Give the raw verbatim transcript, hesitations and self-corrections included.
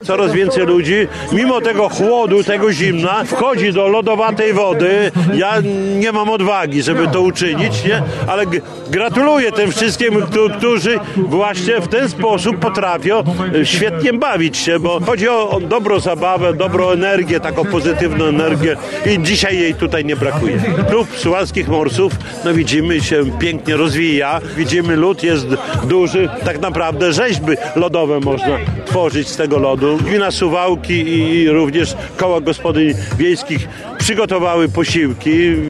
coraz więcej ludzi, mimo tego chłodu, tego zimna, wchodzi do lodowatej wody. Ja nie mam odwagi, żeby to uczynić, nie? Ale g- gratuluję tym wszystkim, któ- którzy właśnie w ten sposób potrafią świetnie bawić się, bo chodzi o, o dobrą zabawę, dobrą energię, taką pozytywną energię i dzisiaj jej tutaj nie brakuje. Klub Suwalskich Morsów, no widzimy, się pięknie rozwija, widzimy, lód jest duży, tak naprawdę rzeźby lodowe można tworzyć z tego lodu. Gmina Suwałki i również koła gospodyń wiejskich przygotowały posiłki.